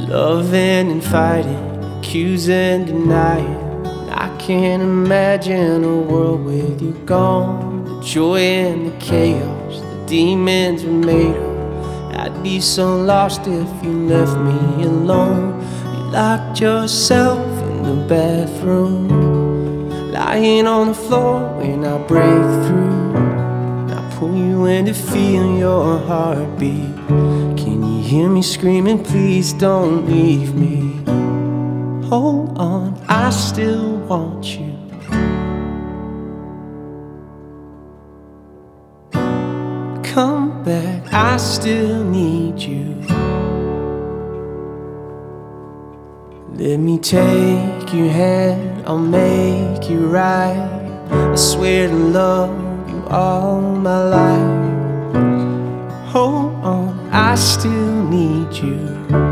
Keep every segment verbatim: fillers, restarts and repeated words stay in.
Loving and fighting, accusing, denying. I can't imagine a world with you gone. The joy and the chaos, the demons we made up. I'd be so lost if you left me alone. You locked yourself in the bathroom, lying on the floor when I break through. I pull you in to feel your heartbeat. Can you hear me screaming, please don't leave me? Hold on, I still want you. Come back, I still need you. Let me take your hand, I'll make you right. I swear to love you all my life. Hold on, I still need you.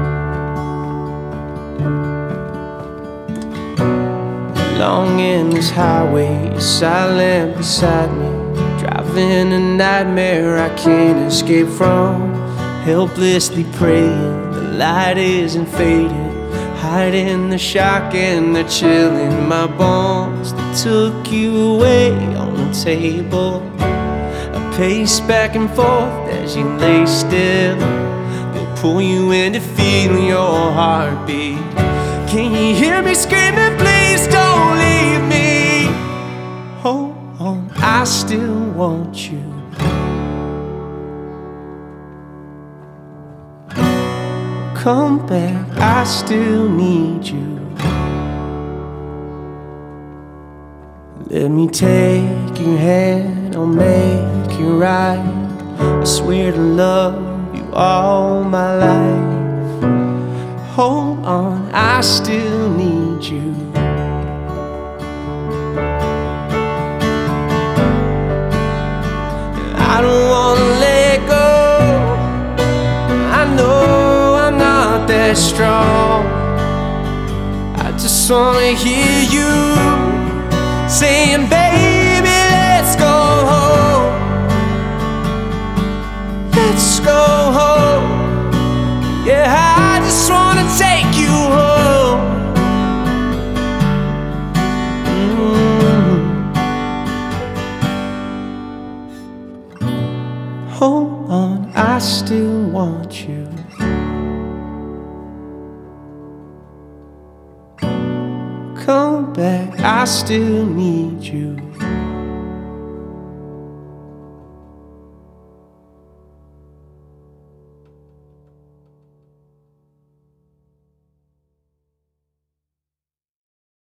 Along in this highway, you're silent beside me, driving a nightmare I can't escape from. Helplessly praying the light isn't faded, hiding the shock and the chill in my bones. They took you away on the table. I pace back and forth as you lay still. They pull you in to feel your heartbeat. Can you hear me screaming, please don't leave me? Hold on, I still want you. Come back, I still need you. Let me take your hand, I'll make you right. I swear to love you all my life. Hold on, I still need you. I don't wanna let go. I know I'm not that strong. I just wanna hear you saying, baby, let's go home. Let's go home. Yeah, I just wanna take you home. Mm-hmm. Hold on, I still want you. Come back, I still need you.